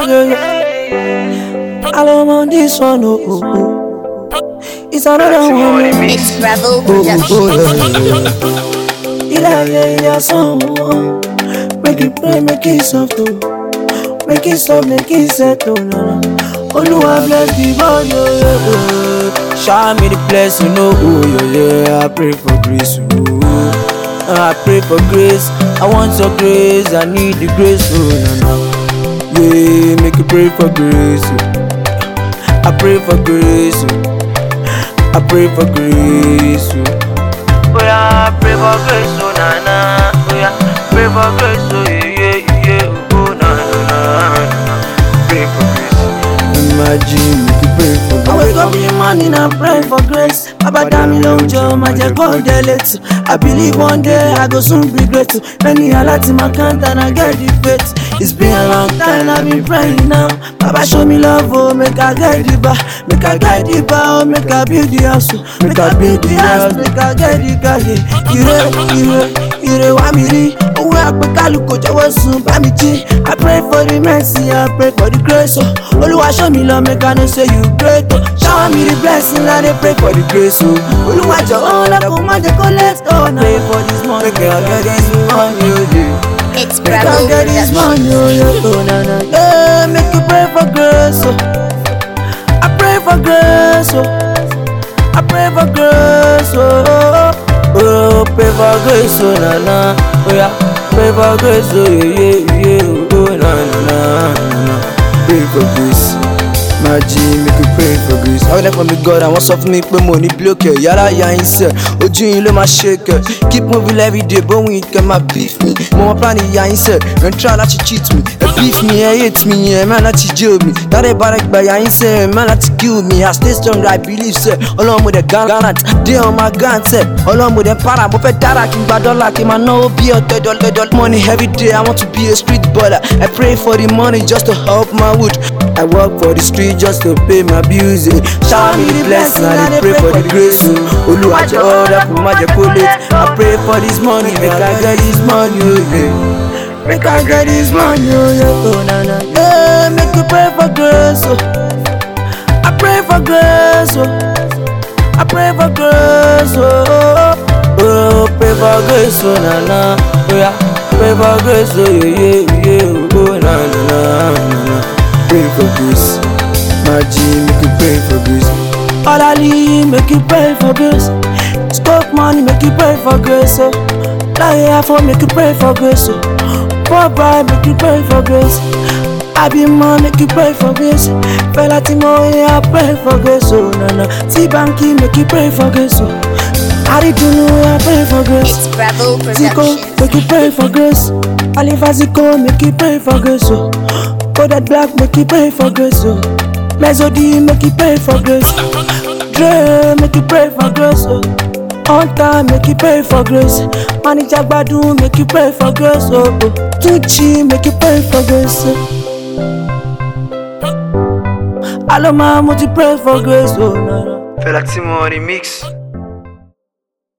yeah. I'm on this one, It's another one. It's Bravo Production. Yeah, someone. Make it play, make it soft, make it soft, make it settle. Oluwa bless the body, shower me the blessing, yeah. I pray for grace, I pray for grace. I want your grace, I need the grace, yeah. Make it pray for grace, I pray for grace, I pray for grace, oh yeah, I pray for grace, oh na, oh yeah, pray for grace, oh yeah, oh na, pray for grace. Imagine if you pray for grace. I wake up in the morning and pray for grace. Baba dami lonjo, my dear God delete. I believe one day I go soon be great. Many a lot in my count and I get the faith. It's been a long time I've been praying now. Baba show me love, oh, make I get the bar, make I get the bar, make I build the house, make I build the house, make I get the car. Ire wa mi ri, owo apekaluko jọ̀wọ́ sùn bá mi jí. I pray for the mercy, I pray for the grace, oh. Oluwa show me love, make I know say you great, oh. Shower me the blessing, I dey pray for the grace, oh. Oluwa jọ̀wọ́ lọ́kùn má jẹ́ kó let go. Pray for this money, make I get this money, oh yeah. It's Bravo Production. Yeah, make you pray for grace, oh. I pray for grace, oh. I pray for grace, oh. Oh, pray for grace, oh na, oh yeah. Pray for grace, oh yeah, oh na. Pray for grace, my G, make you pray for grace. I like for me God, and what's up for me, pay money block it. Yara ya insert, ojú yín ló máa shake it. Keep moving every day, but when it can my beef me. Mo plan ya insert, and try not to cheat me. Beef me, hate me, man not to jail me. That a bad by ya insert, man not to kill me. I stay strong, I believe sir. Along with the gun, they on my gun set. Along with the para, but for that I can buy dollar, can man no be a dollar money every day. I want to be a street baller. I pray for the money just to help my wood. I work for the street just to pay my bills. Shower me the blessing, I pray for the grace. Oluwa jọ̀wọ́ dákun má jẹ́ kó late. I pray for this money, make I get this money, yeah. Make I get this money, yeah. Oh na. Yeah, make you pray for grace, oh. I pray for grace, oh. I pray for grace, oh. Oh, pray for grace, oh na, oh yeah. Pray for grace, oh yeah, oh na. Pray for grace, my G, make you pray for grace. All I need, make you pray for grace. Stock money, make you pray for grace, oh. Lie for make you pray for grace, oh. Poor boy, make you pray for grace. I be man, make you pray for grace. Fella Timo, I pray for grace, oh na. T-Banky, make you pray for grace, oh. I pray for grace. It's Bravo Zico, Production. make you pray for grace. Alifa Zico, make you pray for grace, oh. Kodak Black, make you pray for grace, oh. Mezodi, make you pray for grace. Dre, make you pray for grace, oh. On time, make you pray for grace. Manager Badu, make you pray for grace, oh. Tucci, make you pray for grace, oh. Aloma, make you pray for grace, oh. Fela Timo on the mix.